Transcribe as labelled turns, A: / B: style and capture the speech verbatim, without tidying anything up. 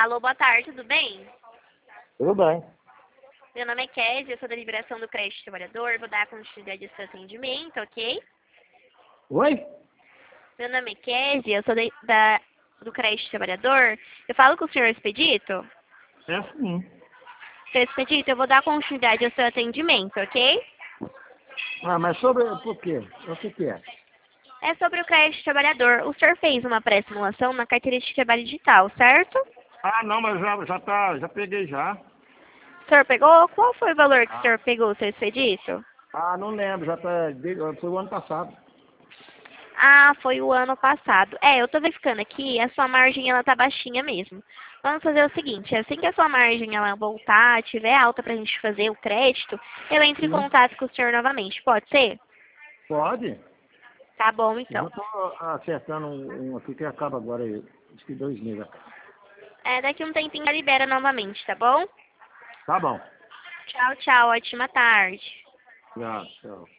A: Alô, boa tarde, tudo bem?
B: Tudo bem.
A: Meu nome é Kézia, eu sou da Liberação do Crédito Trabalhador, vou dar continuidade ao seu atendimento, ok?
B: Oi?
A: Meu nome é Kézia, eu sou da, da- do Crédito Trabalhador. Eu falo com o senhor Expedito?
B: É sim.
A: Senhor Expedito, eu vou dar continuidade ao seu atendimento, ok?
B: Ah, mas sobre por quê? O que que é?
A: É sobre o Crédito Trabalhador. O senhor fez uma pré-simulação na carteira de trabalho digital, certo?
B: Ah, não, mas já, já tá, já peguei já.
A: O senhor pegou? Qual foi o valor que o
B: Ah,
A: senhor pegou, senhor Expedito?
B: ah, não lembro, já tá, de- foi o ano passado.
A: Ah, foi o ano passado. É, eu tô verificando aqui, a sua margem ela tá baixinha mesmo. Vamos fazer o seguinte, assim que a sua margem ela voltar, tiver alta pra gente fazer o crédito, eu entro em
B: Sim.
A: contato com o senhor novamente. Pode ser?
B: Pode?
A: Tá bom,
B: Eu
A: então.
B: já tô acertando um, um aqui que acaba agora, aí, acho que dois meses.
A: É, daqui um tempinho já libera novamente, tá bom?
B: Tá bom.
A: Tchau, tchau. Ótima tarde.
B: Já, tchau.